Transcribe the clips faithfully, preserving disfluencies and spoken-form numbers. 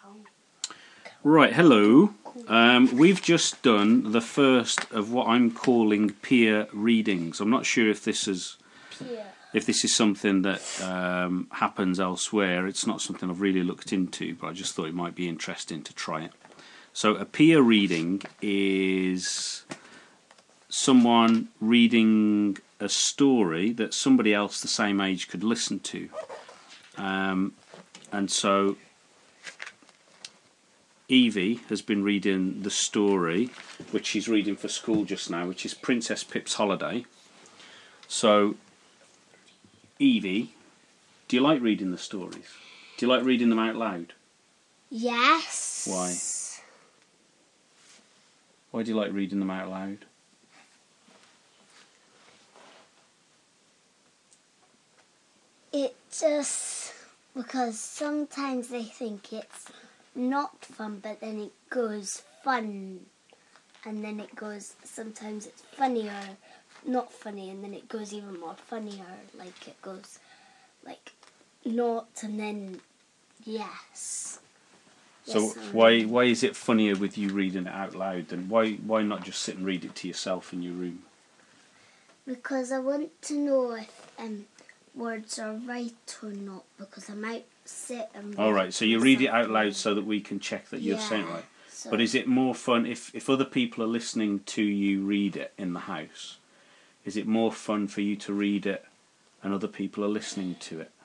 Right, hello. Um, we've just done the first of what I'm calling peer readings. I'm not sure if this is if this is something that um, happens elsewhere. It's not something I've really looked into, but I just thought it might be interesting to try it. So a peer reading is someone reading a story that somebody else the same age could listen to. Um, and so Evie has been reading the story, which she's reading for school just now, which is Princess Pip's Holiday. So, Evie, do you like reading the stories? Do you like reading them out loud? Yes. Why? Why do you like reading them out loud? It just because sometimes they think it's not fun, but then it goes fun, and then it goes, sometimes it's funnier, not funny, and then it goes even more funnier, like it goes like not and then yes. So yes, why why is it funnier with you reading it out loud than why why not just sit and read it to yourself in your room? Because I want to know if um words are right or not, because I might sit and read All right, so you read it out loud something. so that we can check that you're Yeah, saying it right. so But is it more fun if, if other people are listening to you read it in the house? Is it more fun for you to read it and other people are listening to it?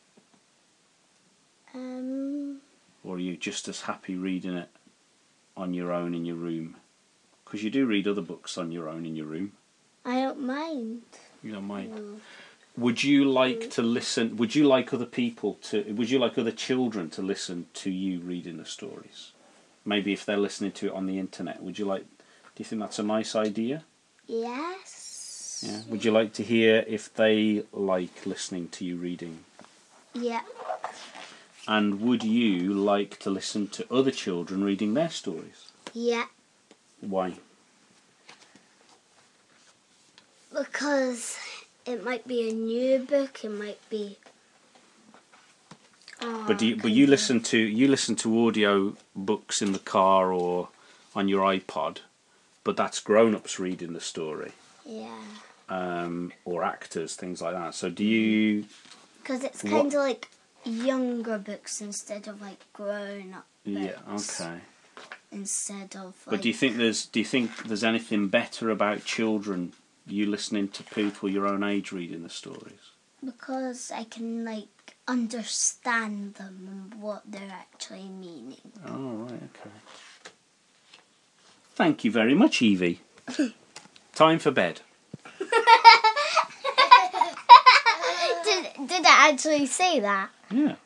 um Or are you just as happy reading it on your own in your room? Because you do read other books on your own in your room. I don't mind. You don't mind. No. Would you like to listen? Would you like other people to? Would you like other children to listen to you reading the stories? Maybe if they're listening to it on the internet, would you like? Do you think that's a nice idea? Yes. Yeah. Would you like to hear if they like listening to you reading? Yeah. And would you like to listen to other children reading their stories? Yeah. Why? Because it might be a new book. It might be. Oh, But do you, but you listen to you listen to audio books in the car or on your iPod, but that's grown-ups reading the story. Yeah. Um, or actors, things like that. So do you? Because it's What- kind of like younger books instead of like grown-up books. Yeah. Okay. Instead of. Like, But do you think there's do you think there's anything better about children, you listening to people your own age reading the stories? Because I can like understand them and what they're actually meaning. Oh, right, okay. Thank you very much, Evie. Time for bed. did, did I actually say that? Yeah.